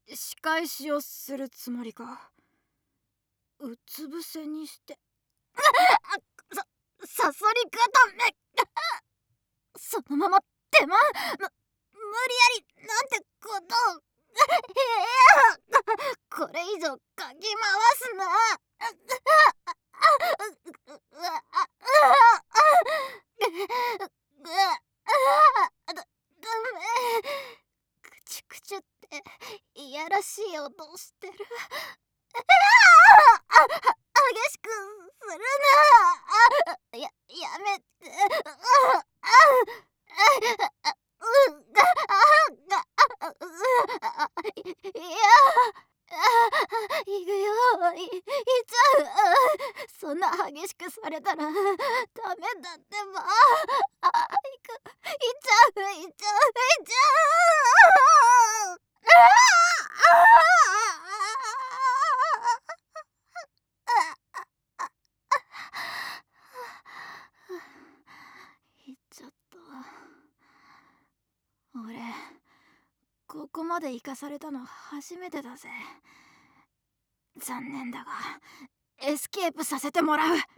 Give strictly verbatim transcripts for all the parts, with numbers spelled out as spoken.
仕返しをするつもりか。うつ伏せにしてささそり固めそのまま手間む無理やりなんてことをこれ以上かき回すなくちゅくちゅっていやらしい音してる。激しくするな。や、やめて。いや、いくよ、い、いっちゃう。そんな激しくされたらダメだってば。あ、いく、いっちゃう、いっちゃう、いっちゃう。行っちゃった。俺ここまで行かされたの初めてだぜ。残念だがエスケープさせてもらう。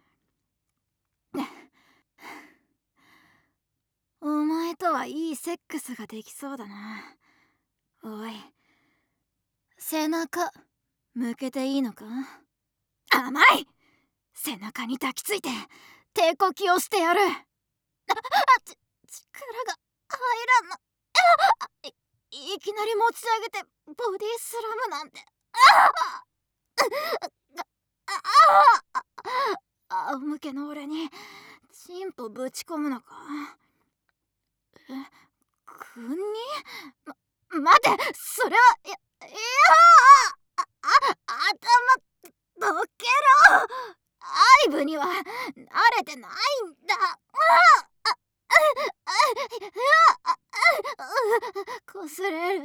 お前とはいいセックスができそうだな。おい、背中向けていいのか。甘い。背中に抱きついて手こきをしてやる。あち力が入らんな。い, いきなり持ち上げてボディスラムなんて。あ仰向けの俺にチンポぶち込むのか。え、くんにま、待て、それはいやいやああ頭どけろ。愛部には慣れてないんだ。こすれる。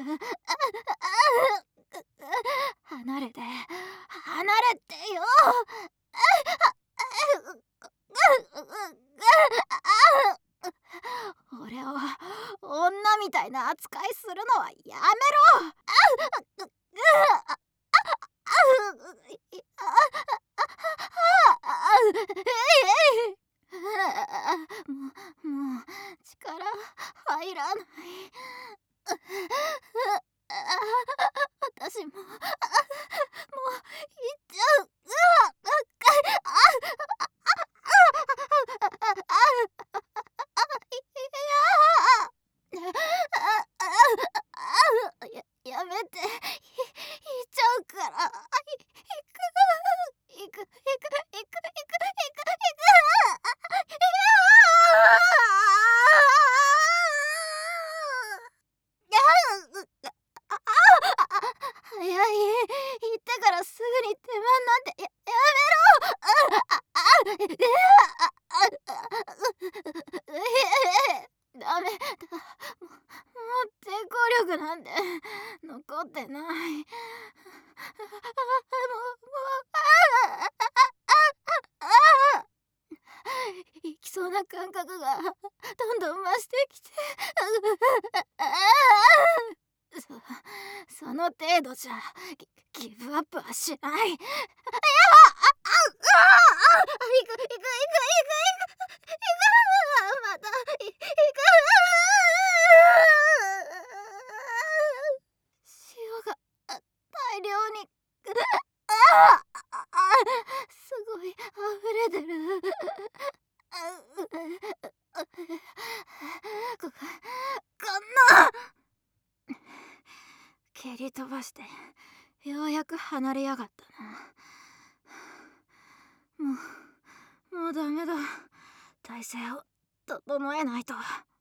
離れて離れてよ。俺を女みたいな扱いするのはやめろ。もう、もう力入らない。私ももう行っちゃう。や、やめて。い、行っちゃうから。行く行く行く行く行く行く行く早い。行ってからすぐに手間なんてや、やめろ。ダメだ。もう、もう抵抗力なんて残ってない。もう、もう行きそうな感覚がどんどん増してきて。そ、その程度じゃギ、ギブアップはしない。いや、あ、あ、あ、行く行く行く行く行く行く。また行く。塩が大量にすごい溢れてる。こ、こんな蹴り飛ばしてようやく離れやがったな。もうもうダメだ。体勢を整えないと。